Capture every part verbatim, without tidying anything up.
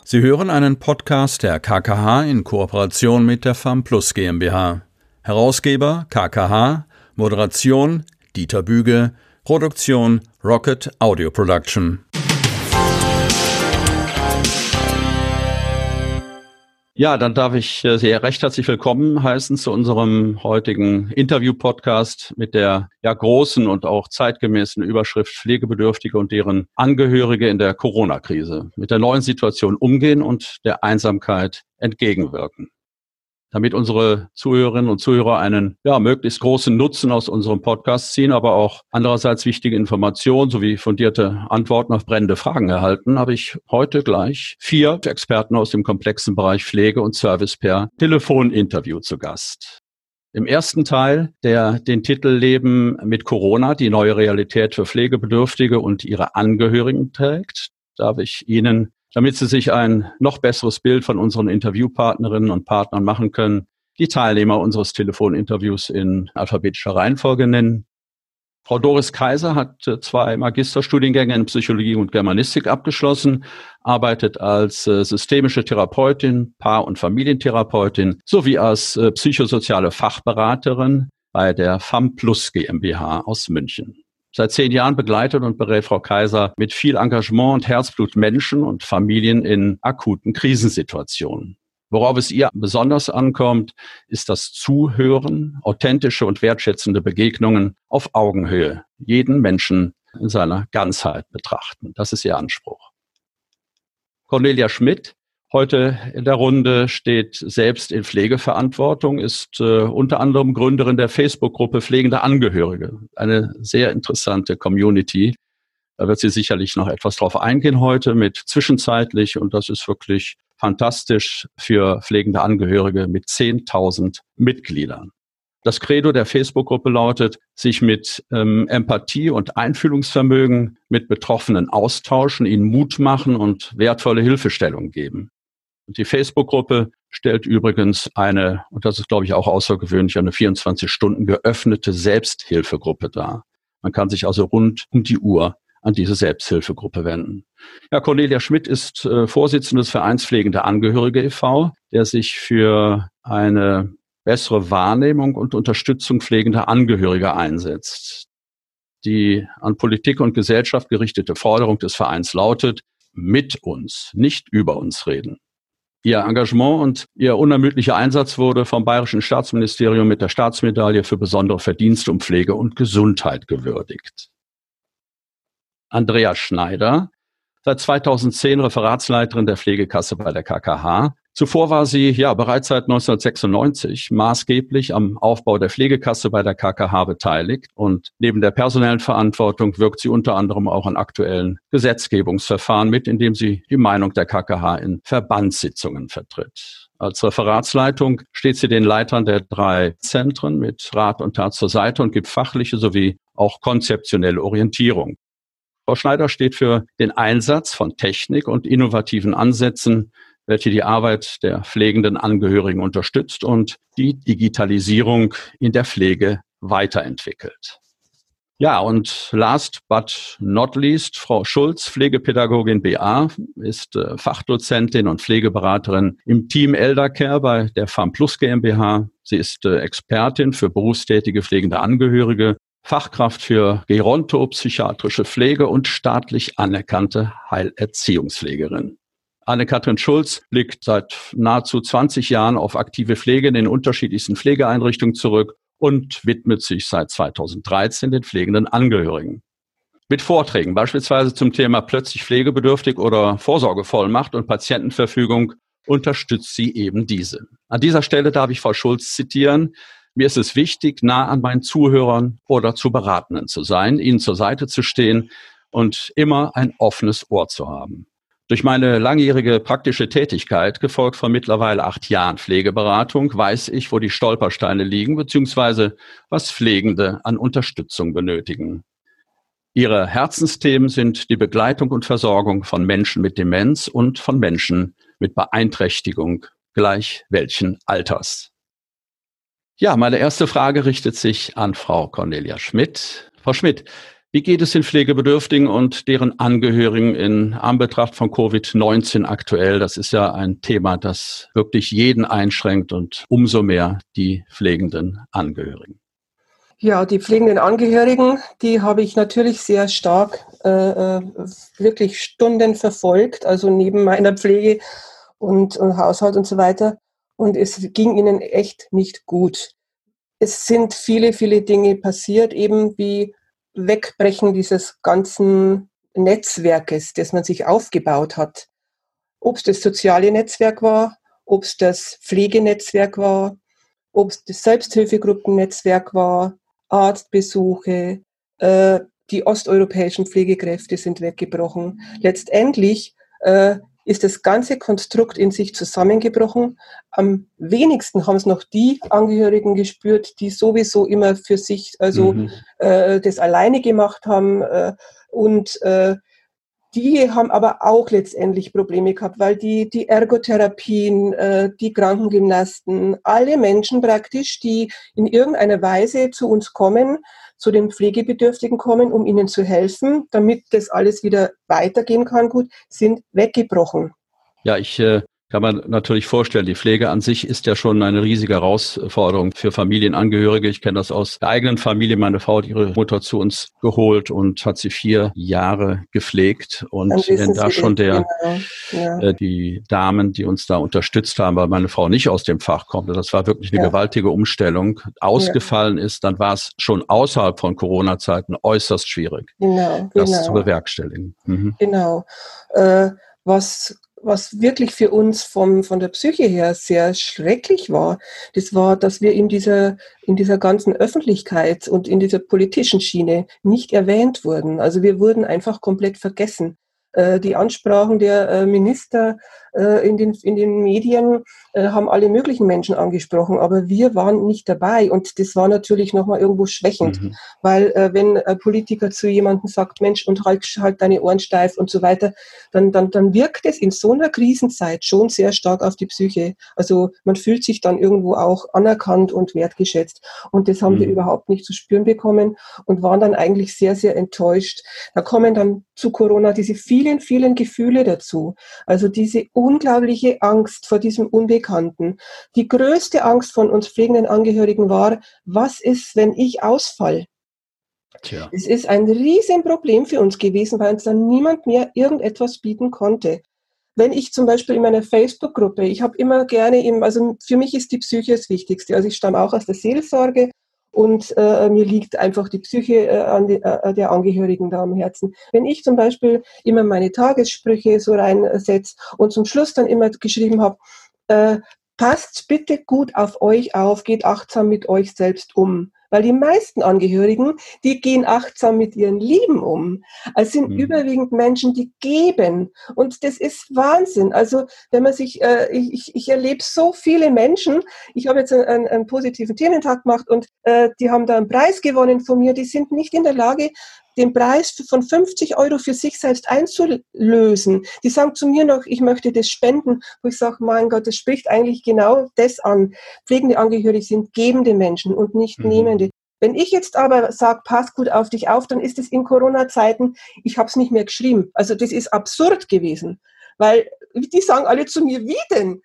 Sie hören einen Podcast der K K H in Kooperation mit der FAMplus GmbH. Herausgeber K K H, Moderation Dieter Büge, Produktion Rocket Audio Production. Ja, dann darf ich Sie recht herzlich willkommen heißen zu unserem heutigen Interview-Podcast mit der ja großen und auch zeitgemäßen Überschrift Pflegebedürftige und deren Angehörige in der Corona-Krise, mit der neuen Situation umgehen und der Einsamkeit entgegenwirken. Damit unsere Zuhörerinnen und Zuhörer einen ja, möglichst großen Nutzen aus unserem Podcast ziehen, aber auch andererseits wichtige Informationen sowie fundierte Antworten auf brennende Fragen erhalten, habe ich heute gleich vier Experten aus dem komplexen Bereich Pflege und Service per Telefoninterview zu Gast. Im ersten Teil, der den Titel Leben mit Corona, die neue Realität für Pflegebedürftige und ihre Angehörigen trägt, darf ich Ihnen, damit Sie sich ein noch besseres Bild von unseren Interviewpartnerinnen und Partnern machen können, die Teilnehmer unseres Telefoninterviews in alphabetischer Reihenfolge nennen. Frau Doris Kaiser hat zwei Magisterstudiengänge in Psychologie und Germanistik abgeschlossen, arbeitet als systemische Therapeutin, Paar- und Familientherapeutin sowie als psychosoziale Fachberaterin bei der FAMplus GmbH aus München. Seit zehn Jahren begleitet und berät Frau Kaiser mit viel Engagement und Herzblut Menschen und Familien in akuten Krisensituationen. Worauf es ihr besonders ankommt, ist das Zuhören, authentische und wertschätzende Begegnungen auf Augenhöhe, jeden Menschen in seiner Ganzheit betrachten. Das ist ihr Anspruch. Cornelia Schmidt, heute in der Runde, steht selbst in Pflegeverantwortung, ist äh, unter anderem Gründerin der Facebook-Gruppe Pflegende Angehörige. Eine sehr interessante Community. Da wird sie sicherlich noch etwas drauf eingehen heute mit zwischenzeitlich, und das ist wirklich fantastisch für pflegende Angehörige mit zehntausend Mitgliedern. Das Credo der Facebook-Gruppe lautet, sich mit ähm, Empathie und Einfühlungsvermögen mit Betroffenen austauschen, ihnen Mut machen und wertvolle Hilfestellung geben. Und die Facebook-Gruppe stellt übrigens eine, und das ist, glaube ich, auch außergewöhnlich, eine vierundzwanzig Stunden geöffnete Selbsthilfegruppe dar. Man kann sich also rund um die Uhr an diese Selbsthilfegruppe wenden. Ja, Cornelia Schmidt ist äh, Vorsitzende des Vereins Pflegende Angehörige e V, der sich für eine bessere Wahrnehmung und Unterstützung pflegender Angehöriger einsetzt. Die an Politik und Gesellschaft gerichtete Forderung des Vereins lautet: mit uns, nicht über uns reden. Ihr Engagement und ihr unermüdlicher Einsatz wurde vom Bayerischen Staatsministerium mit der Staatsmedaille für besondere Verdienste um Pflege und Gesundheit gewürdigt. Andrea Schneider, seit zweitausendzehn Referatsleiterin der Pflegekasse bei der K K H. Zuvor war sie ja bereits seit neunzehnhundertsechsundneunzig maßgeblich am Aufbau der Pflegekasse bei der K K H beteiligt, und neben der personellen Verantwortung wirkt sie unter anderem auch an aktuellen Gesetzgebungsverfahren mit, indem sie die Meinung der K K H in Verbandssitzungen vertritt. Als Referatsleitung steht sie den Leitern der drei Zentren mit Rat und Tat zur Seite und gibt fachliche sowie auch konzeptionelle Orientierung. Frau Schneider steht für den Einsatz von Technik und innovativen Ansätzen, welche die Arbeit der pflegenden Angehörigen unterstützt und die Digitalisierung in der Pflege weiterentwickelt. Ja, und last but not least, Frau Schulz, Pflegepädagogin B A, ist äh, Fachdozentin und Pflegeberaterin im Team Eldercare bei der FAMplus GmbH. Sie ist äh, Expertin für berufstätige pflegende Angehörige, Fachkraft für gerontopsychiatrische Pflege und staatlich anerkannte Heilerziehungspflegerin. Anne-Kathrin Schulz blickt seit nahezu zwanzig Jahren auf aktive Pflege in den unterschiedlichsten Pflegeeinrichtungen zurück und widmet sich seit zweitausenddreizehn den pflegenden Angehörigen. Mit Vorträgen, beispielsweise zum Thema plötzlich pflegebedürftig oder Vorsorgevollmacht und Patientenverfügung, unterstützt sie eben diese. An dieser Stelle darf ich Frau Schulz zitieren: Mir ist es wichtig, nah an meinen Zuhörern oder zu Beratenden zu sein, ihnen zur Seite zu stehen und immer ein offenes Ohr zu haben. Durch meine langjährige praktische Tätigkeit, gefolgt von mittlerweile acht Jahren Pflegeberatung, weiß ich, wo die Stolpersteine liegen, beziehungsweise was Pflegende an Unterstützung benötigen. Ihre Herzensthemen sind die Begleitung und Versorgung von Menschen mit Demenz und von Menschen mit Beeinträchtigung gleich welchen Alters. Ja, meine erste Frage richtet sich an Frau Cornelia Schmidt. Frau Schmidt, Wie geht es den Pflegebedürftigen und deren Angehörigen in Anbetracht von Covid neunzehn aktuell? Das ist ja ein Thema, das wirklich jeden einschränkt und umso mehr die pflegenden Angehörigen. Ja, die pflegenden Angehörigen, die habe ich natürlich sehr stark, äh, wirklich Stunden verfolgt, also neben meiner Pflege und, und Haushalt und so weiter. Und es ging ihnen echt nicht gut. Es sind viele, viele Dinge passiert, eben wie Wegbrechen dieses ganzen Netzwerkes, das man sich aufgebaut hat. Ob es das soziale Netzwerk war, ob es das Pflegenetzwerk war, ob es das Selbsthilfegruppennetzwerk war, Arztbesuche, äh, die osteuropäischen Pflegekräfte sind weggebrochen. Letztendlich äh, ist das ganze Konstrukt in sich zusammengebrochen. Am wenigsten haben es noch die Angehörigen gespürt, die sowieso immer für sich also mhm. äh, das alleine gemacht haben. Äh, und äh, die haben aber auch letztendlich Probleme gehabt, weil die, die Ergotherapien, äh, die Krankengymnasten, alle Menschen praktisch, die in irgendeiner Weise zu uns kommen, zu den Pflegebedürftigen kommen, um ihnen zu helfen, damit das alles wieder weitergehen kann, gut, sind weggebrochen. Ja, ich äh, kann man natürlich vorstellen, die Pflege an sich ist ja schon eine riesige Herausforderung für Familienangehörige. Ich kenne das aus der eigenen Familie. Meine Frau hat ihre Mutter zu uns geholt und hat sie vier Jahre gepflegt. Und wenn da schon der, genau. ja. äh, die Damen, die uns da unterstützt haben, weil meine Frau nicht aus dem Fach kommt, das war wirklich eine ja. gewaltige Umstellung, ausgefallen ja. ist, dann war es schon außerhalb von Corona-Zeiten äußerst schwierig, genau, das genau. zu bewerkstelligen. Mhm. Genau. Äh, was Was wirklich für uns vom, von der Psyche her sehr schrecklich war, das war, dass wir in dieser, in dieser ganzen Öffentlichkeit und in dieser politischen Schiene nicht erwähnt wurden. Also wir wurden einfach komplett vergessen. Äh, die Ansprachen der äh, Minister äh, in den, in den Medien äh, haben alle möglichen Menschen angesprochen, aber wir waren nicht dabei und das war natürlich nochmal irgendwo schwächend, mhm. weil äh, wenn ein Politiker zu jemandem sagt, Mensch, und halt, halt deine Ohren steif und so weiter, dann, dann, dann wirkt es in so einer Krisenzeit schon sehr stark auf die Psyche. Also man fühlt sich dann irgendwo auch anerkannt und wertgeschätzt und das haben mhm. wir überhaupt nicht zu spüren bekommen und waren dann eigentlich sehr, sehr enttäuscht. Da kommen dann zu Corona diese vielen, vielen Gefühle dazu. Also diese unglaubliche Angst vor diesem Unbekannten. Die größte Angst von uns pflegenden Angehörigen war, was ist, wenn ich ausfall? Tja. Es ist ein Riesenproblem für uns gewesen, weil uns dann niemand mehr irgendetwas bieten konnte. Wenn ich zum Beispiel in meiner Facebook-Gruppe, ich habe immer gerne, im, also für mich ist die Psyche das Wichtigste. Also ich stamme auch aus der Seelsorge. Und äh, mir liegt einfach die Psyche äh, an die, äh, der Angehörigen da am Herzen. Wenn ich zum Beispiel immer meine Tagessprüche so reinsetze und zum Schluss dann immer geschrieben habe, äh, passt bitte gut auf euch auf, geht achtsam mit euch selbst um. Weil die meisten Angehörigen, die gehen achtsam mit ihren Lieben um. Es sind mhm. überwiegend Menschen, die geben. Und das ist Wahnsinn. Also wenn man sich, äh, ich, ich erlebe so viele Menschen, ich habe jetzt einen, einen positiven Thementag gemacht und äh, die haben da einen Preis gewonnen von mir, die sind nicht in der Lage, den Preis von fünfzig Euro für sich selbst einzulösen. Die sagen zu mir noch, ich möchte das spenden, wo ich sage, mein Gott, das spricht eigentlich genau das an. Pflegende Angehörige sind gebende Menschen und nicht mhm. nehmende. Wenn ich jetzt aber sage, pass gut auf dich auf, dann ist es in Corona-Zeiten, ich habe es nicht mehr geschrieben. Also das ist absurd gewesen, weil die sagen alle zu mir, wie denn?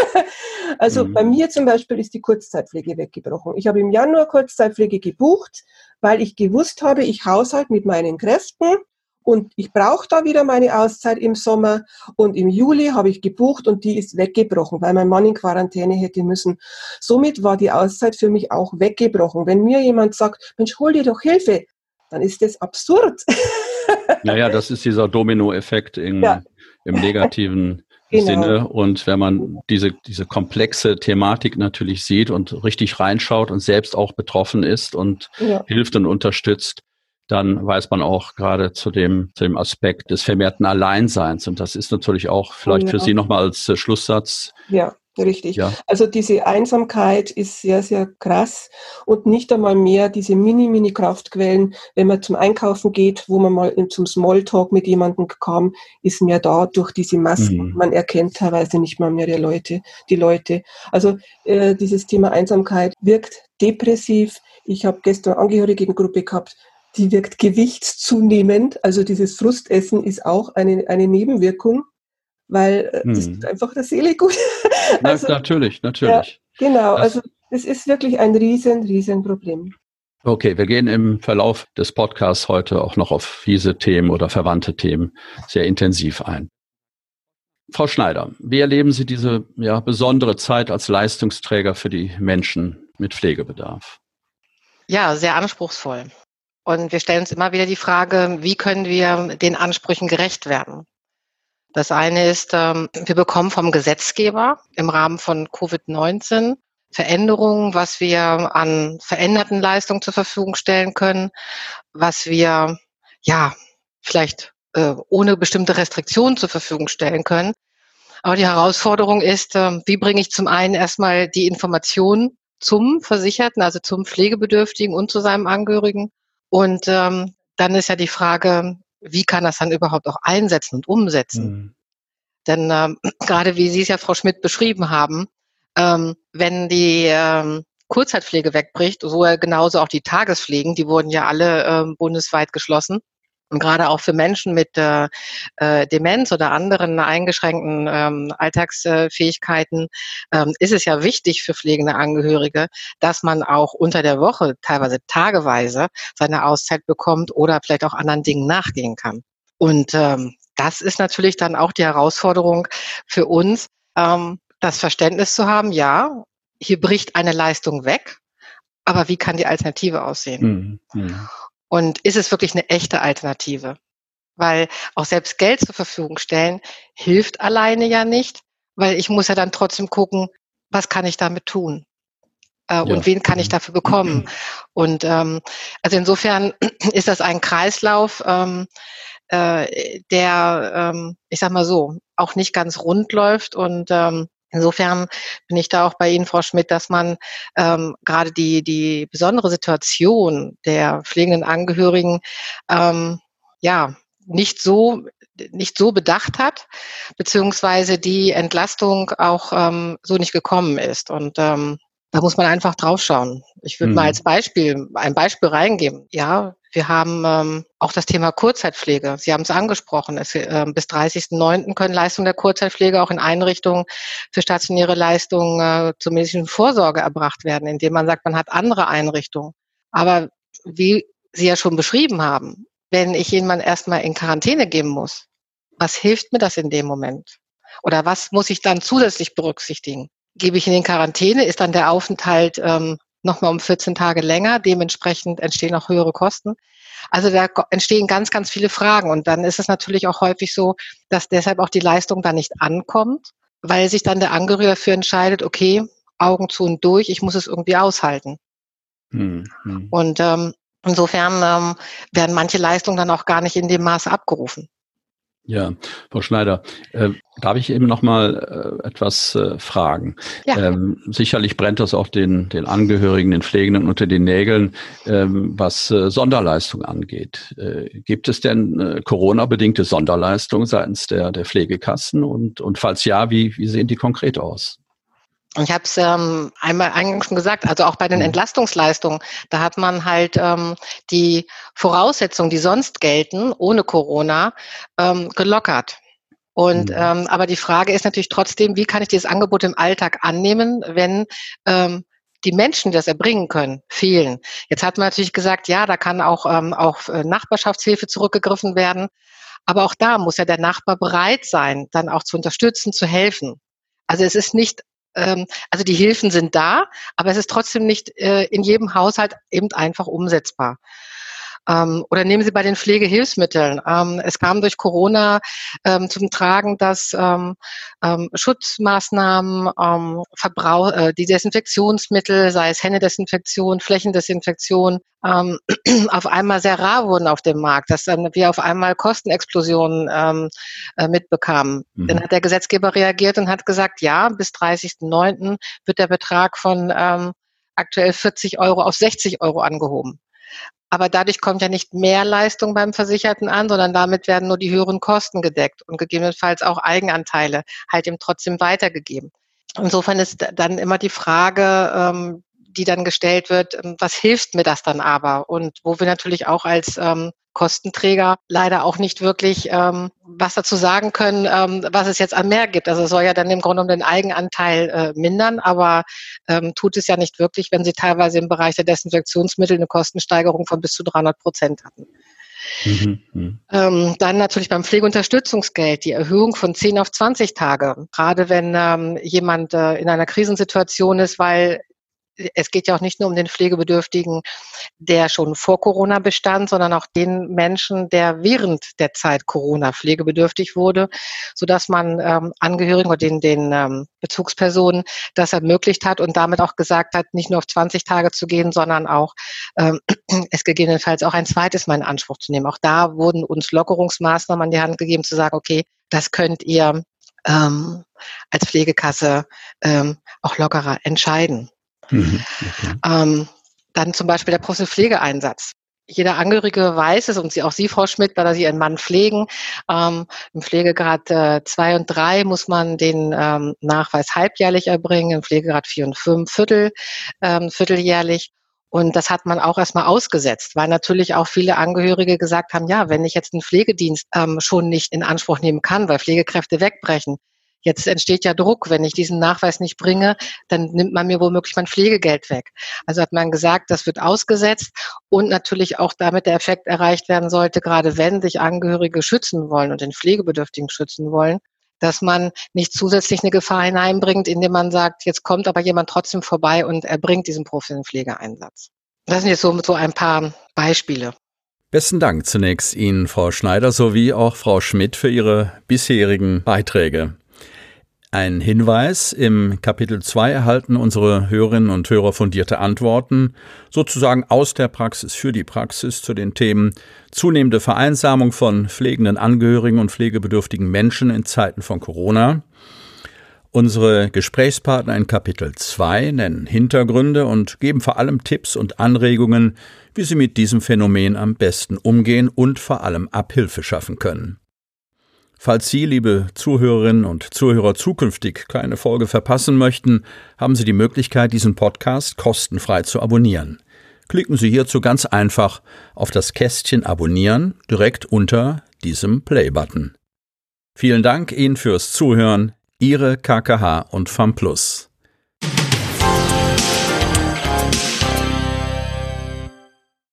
Also mhm. bei mir zum Beispiel ist die Kurzzeitpflege weggebrochen. Ich habe im Januar Kurzzeitpflege gebucht, weil ich gewusst habe, ich haushalt mit meinen Kräften und ich brauche da wieder meine Auszeit im Sommer. Und im Juli habe ich gebucht und die ist weggebrochen, weil mein Mann in Quarantäne hätte müssen. Somit war die Auszeit für mich auch weggebrochen. Wenn mir jemand sagt, Mensch, hol dir doch Hilfe, dann ist das absurd. Naja, das ist dieser Dominoeffekt in, ja. im negativen genau. Sinne. Und wenn man diese, diese komplexe Thematik natürlich sieht und richtig reinschaut und selbst auch betroffen ist und ja. hilft und unterstützt, dann weiß man auch gerade zu dem, zu dem Aspekt des vermehrten Alleinseins. Und das ist natürlich auch vielleicht ja. für Sie nochmal als äh, Schlusssatz. Ja. Richtig. Ja. Also diese Einsamkeit ist sehr, sehr krass und nicht einmal mehr diese Mini-Mini-Kraftquellen, wenn man zum Einkaufen geht, wo man mal zum Smalltalk mit jemandem kam, ist mehr da durch diese Masken. Mhm. Man erkennt teilweise nicht mal mehr die Leute. Die Leute. Also äh, dieses Thema Einsamkeit wirkt depressiv. Ich habe gestern eine Angehörigengruppe gehabt, die wirkt gewichtszunehmend. Also dieses Frustessen ist auch eine, eine Nebenwirkung, weil hm. das tut einfach der Seele gut. Also, Na, natürlich, natürlich. Ja, genau, das, also es ist wirklich ein riesen, riesen Problem. Okay, wir gehen im Verlauf des Podcasts heute auch noch auf diese Themen oder verwandte Themen sehr intensiv ein. Frau Schneider, wie erleben Sie diese ja, besondere Zeit als Leistungsträger für die Menschen mit Pflegebedarf? Ja, sehr anspruchsvoll. Und wir stellen uns immer wieder die Frage, wie können wir den Ansprüchen gerecht werden? Das eine ist, wir bekommen vom Gesetzgeber im Rahmen von Covid neunzehn Veränderungen, was wir an veränderten Leistungen zur Verfügung stellen können, was wir ja vielleicht äh, ohne bestimmte Restriktionen zur Verfügung stellen können. Aber die Herausforderung ist, äh, wie bringe ich zum einen erstmal die Informationen zum Versicherten, also zum Pflegebedürftigen und zu seinem Angehörigen. Und ähm, dann ist ja die Frage, wie kann das dann überhaupt auch einsetzen und umsetzen? Mhm. Denn ähm, gerade wie Sie es ja, Frau Schmidt, beschrieben haben, ähm, wenn die ähm, Kurzzeitpflege wegbricht, so genauso auch die Tagespflegen, die wurden ja alle ähm, bundesweit geschlossen. Und gerade auch für Menschen mit äh, äh, Demenz oder anderen eingeschränkten ähm, Alltagsfähigkeiten ähm, ist es ja wichtig für pflegende Angehörige, dass man auch unter der Woche, teilweise tageweise, seine Auszeit bekommt oder vielleicht auch anderen Dingen nachgehen kann. Und ähm, das ist natürlich dann auch die Herausforderung für uns, ähm, das Verständnis zu haben, ja, hier bricht eine Leistung weg, aber wie kann die Alternative aussehen? Mhm. Mhm. Und ist es wirklich eine echte Alternative? Weil auch selbst Geld zur Verfügung stellen hilft alleine ja nicht, weil ich muss ja dann trotzdem gucken, was kann ich damit tun? Äh, ja. Und wen kann ich dafür bekommen? Und ähm, also insofern ist das ein Kreislauf, ähm, äh, der, ähm, ich sag mal so, auch nicht ganz rund läuft. Und ähm, insofern bin ich da auch bei Ihnen, Frau Schmidt, dass man ähm, gerade die, die besondere Situation der pflegenden Angehörigen ähm, ja nicht so nicht so bedacht hat, beziehungsweise die Entlastung auch ähm, so nicht gekommen ist. Und ähm, da muss man einfach drauf schauen. Ich würde mhm. mal als Beispiel ein Beispiel reingeben. Ja, wir haben ähm, auch das Thema Kurzzeitpflege. Sie haben es angesprochen. Es, äh, bis dreißigsten neunten können Leistungen der Kurzzeitpflege auch in Einrichtungen für stationäre Leistungen äh, zur medizinischen Vorsorge erbracht werden, indem man sagt, man hat andere Einrichtungen. Aber wie Sie ja schon beschrieben haben, wenn ich jemanden erstmal in Quarantäne geben muss, was hilft mir das in dem Moment? Oder was muss ich dann zusätzlich berücksichtigen? Gebe ich ihn in Quarantäne, ist dann der Aufenthalt ähm, nochmal um vierzehn Tage länger, dementsprechend entstehen auch höhere Kosten. Also da entstehen ganz, ganz viele Fragen und dann ist es natürlich auch häufig so, dass deshalb auch die Leistung dann nicht ankommt, weil sich dann der Angehörige dafür entscheidet, okay, Augen zu und durch, ich muss es irgendwie aushalten. Hm, hm. Und ähm, insofern ähm, werden manche Leistungen dann auch gar nicht in dem Maße abgerufen. Ja, Frau Schneider, äh, darf ich eben noch mal äh, etwas äh, fragen? Ja. Ähm, sicherlich brennt das auch den, den Angehörigen, den Pflegenden unter den Nägeln, ähm, was äh, Sonderleistung angeht. Äh, gibt es denn äh, Corona-bedingte Sonderleistungen seitens der, der Pflegekassen? Und, und falls ja, wie, wie sehen die konkret aus? Ich habe es ähm, einmal eingangs schon gesagt, also auch bei den Entlastungsleistungen, da hat man halt ähm, die Voraussetzungen, die sonst gelten, ohne Corona, ähm, gelockert. Und mhm. ähm, aber die Frage ist natürlich trotzdem, wie kann ich dieses Angebot im Alltag annehmen, wenn ähm, die Menschen, die das erbringen können, fehlen. Jetzt hat man natürlich gesagt, ja, da kann auch ähm, auf Nachbarschaftshilfe zurückgegriffen werden. Aber auch da muss ja der Nachbar bereit sein, dann auch zu unterstützen, zu helfen. Also es ist nicht Also die Hilfen sind da, aber es ist trotzdem nicht äh, in jedem Haushalt eben einfach umsetzbar. Ähm, oder nehmen Sie bei den Pflegehilfsmitteln. Ähm, es kam durch Corona ähm, zum Tragen, dass ähm, ähm, Schutzmaßnahmen, ähm, Verbrauch, äh, die Desinfektionsmittel, sei es Händedesinfektion, Flächendesinfektion, ähm, auf einmal sehr rar wurden auf dem Markt, dass dann wir auf einmal Kostenexplosionen ähm, äh, mitbekamen. Mhm. Dann hat der Gesetzgeber reagiert und hat gesagt, ja, bis dreißigsten neunten wird der Betrag von ähm, aktuell vierzig Euro auf sechzig Euro angehoben. Aber dadurch kommt ja nicht mehr Leistung beim Versicherten an, sondern damit werden nur die höheren Kosten gedeckt und gegebenenfalls auch Eigenanteile halt eben trotzdem weitergegeben. Insofern ist dann immer die Frage, ähm, die dann gestellt wird, was hilft mir das dann aber? Und wo wir natürlich auch als ähm, Kostenträger leider auch nicht wirklich ähm, was dazu sagen können, ähm, was es jetzt an mehr gibt. Also es soll ja dann im Grunde um den Eigenanteil äh, mindern, aber ähm, tut es ja nicht wirklich, wenn sie teilweise im Bereich der Desinfektionsmittel eine Kostensteigerung von bis zu dreihundert Prozent hatten. Mhm, mh. ähm, dann natürlich beim Pflegeunterstützungsgeld die Erhöhung von zehn auf zwanzig Tage. Gerade wenn ähm, jemand äh, in einer Krisensituation ist, weil es geht ja auch nicht nur um den Pflegebedürftigen, der schon vor Corona bestand, sondern auch den Menschen, der während der Zeit Corona pflegebedürftig wurde, sodass man ähm, Angehörigen oder den, den ähm, Bezugspersonen das ermöglicht hat und damit auch gesagt hat, nicht nur auf zwanzig Tage zu gehen, sondern auch ähm, es gegebenenfalls auch ein zweites Mal in Anspruch zu nehmen. Auch da wurden uns Lockerungsmaßnahmen an die Hand gegeben, zu sagen, okay, das könnt ihr ähm, als Pflegekasse ähm, auch lockerer entscheiden. Mhm, okay. Ähm, dann zum Beispiel der Pflegeeinsatz. Jeder Angehörige weiß es, und Sie, auch Sie, Frau Schmidt, weil Sie Ihren Mann pflegen. Ähm, Im Pflegegrad äh, zwei und drei muss man den ähm, Nachweis halbjährlich erbringen, im Pflegegrad vier und fünf Viertel, ähm, vierteljährlich. Und das hat man auch erstmal ausgesetzt, weil natürlich auch viele Angehörige gesagt haben, ja, wenn ich jetzt einen Pflegedienst ähm, schon nicht in Anspruch nehmen kann, weil Pflegekräfte wegbrechen, jetzt entsteht ja Druck, wenn ich diesen Nachweis nicht bringe, dann nimmt man mir womöglich mein Pflegegeld weg. Also hat man gesagt, das wird ausgesetzt und natürlich auch damit der Effekt erreicht werden sollte, gerade wenn sich Angehörige schützen wollen und den Pflegebedürftigen schützen wollen, dass man nicht zusätzlich eine Gefahr hineinbringt, indem man sagt, jetzt kommt aber jemand trotzdem vorbei und erbringt diesen professionellen Pflegeeinsatz. Das sind jetzt so, so ein paar Beispiele. Besten Dank zunächst Ihnen, Frau Schneider, sowie auch Frau Schmidt für Ihre bisherigen Beiträge. Ein Hinweis: Im Kapitel zwei erhalten unsere Hörerinnen und Hörer fundierte Antworten, sozusagen aus der Praxis für die Praxis, zu den Themen zunehmende Vereinsamung von pflegenden Angehörigen und pflegebedürftigen Menschen in Zeiten von Corona. Unsere Gesprächspartner in Kapitel zwei nennen Hintergründe und geben vor allem Tipps und Anregungen, wie Sie mit diesem Phänomen am besten umgehen und vor allem Abhilfe schaffen können. Falls Sie, liebe Zuhörerinnen und Zuhörer, zukünftig keine Folge verpassen möchten, haben Sie die Möglichkeit, diesen Podcast kostenfrei zu abonnieren. Klicken Sie hierzu ganz einfach auf das Kästchen Abonnieren direkt unter diesem Play-Button. Vielen Dank Ihnen fürs Zuhören. Ihre K K H und FAMPlus.